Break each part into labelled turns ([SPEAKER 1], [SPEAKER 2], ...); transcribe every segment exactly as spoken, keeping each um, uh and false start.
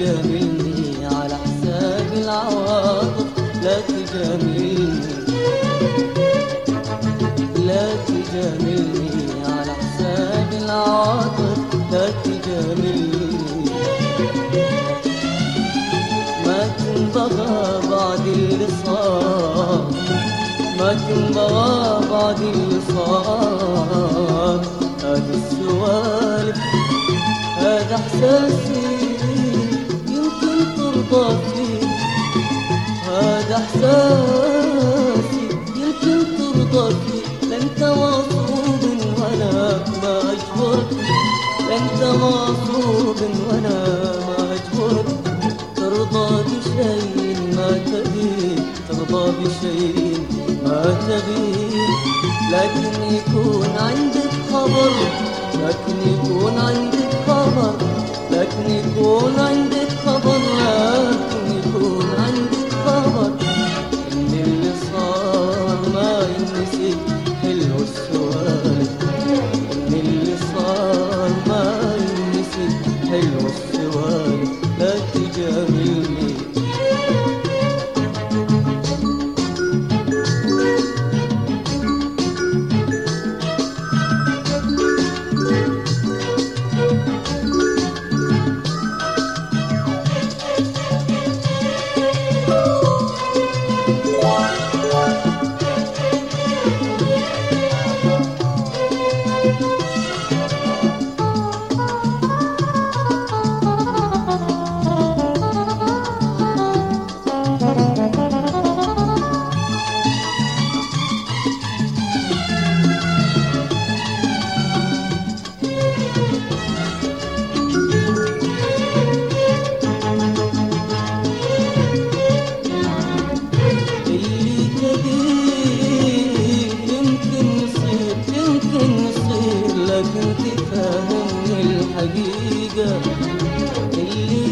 [SPEAKER 1] تجاملني على حساب العواطف، لا تجاملني، لا تجاملني على حساب العواطف، لا تجاملني. ما تنبغى بعد اللي صار، ما تنبغى بعد اللي صار. هذا السوالف هذا احساسي يمكن ترضى فيه، هذا احساسي يمكن ترضى فيه. لا انت مغصوب ولا ما اجبرك، لا انت مغصوب ولا ما اجبرك. ترضى بشيء ما تبيه، ترضى بشيء ما تبيه. لكن يكون عندك خبر، لكن يكون عندك خبر، لكن يكون عندك خبر، لكن يكون عندك خبر إن اللي صار ما ينسي. حلو السوالف إن اللي صار ما ينسي، حلو السوالف لا تجاملني. لكن تفهمني الحقيقة اللي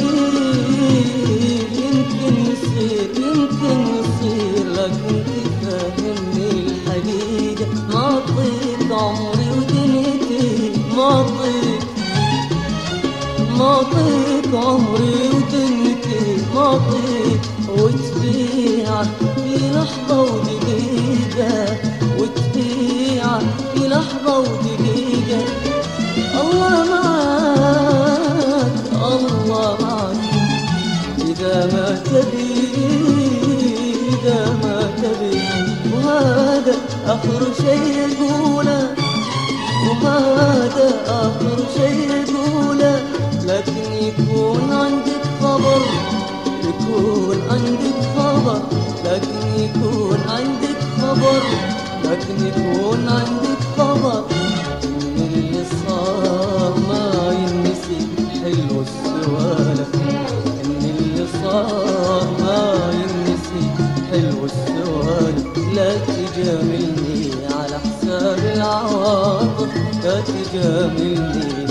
[SPEAKER 1] تبيه يمكن يصير، يمكن يصير. لكن تفهمني الحقيقة ما أعطيك عمري ودنيتي، ما أعطيك، ما أعطيك عمري ودنيتي، ما أعطيك. وتبيع في لحظة ودقيقة، وتبيع في لحظة ودقيقة. الله معك، الله معك إذا ما تبي، إذا ما تبي. وهذا آخر شيء أقوله، وهذا آخر شيء أقوله. لكن يكون عندك خبر، يكون عندك خبر، لكن يكون عندك خبر، لكن يكون عندك خبر إن اللي صار ما ينسي. حلو السوالف إن اللي صار ما ينسي، حلو السوالف لا تجاملني على حساب العواطف، لا تجاملني،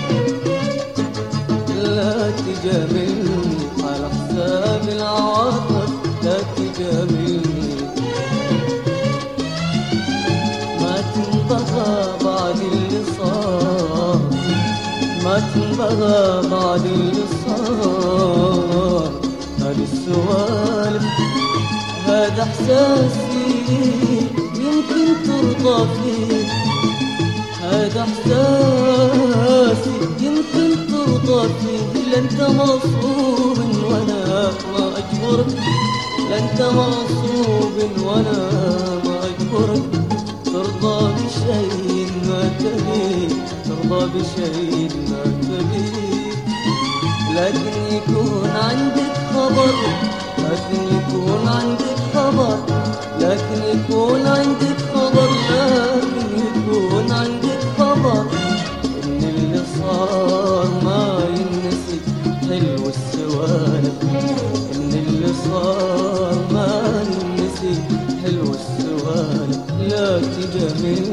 [SPEAKER 1] لا تجاملني على حساب العواطف، لا تجاملني. ما تنبغى بعد اللي صار، ما تنبغى بعد اللي صار. هذه السوالف هذا احساسي يمكن ترضى فيه، هذا احساسي يمكن ترضى فيه. لا انت مغصوب ولا ما اجبرك، لا انت مغصوب ولا ما اجبرك. ترضى بشيء ما تبي، ترضى بشيء ما تبي. لكن يكون عندك خبر، لكن يكون عندك خبر، لكن يكون عندك خبر، لكن يكون عندك خبر إن اللي صار ما ينسي. حلو السوالف إن اللي صار ما ينسي، حلو السوالف لا تجامل.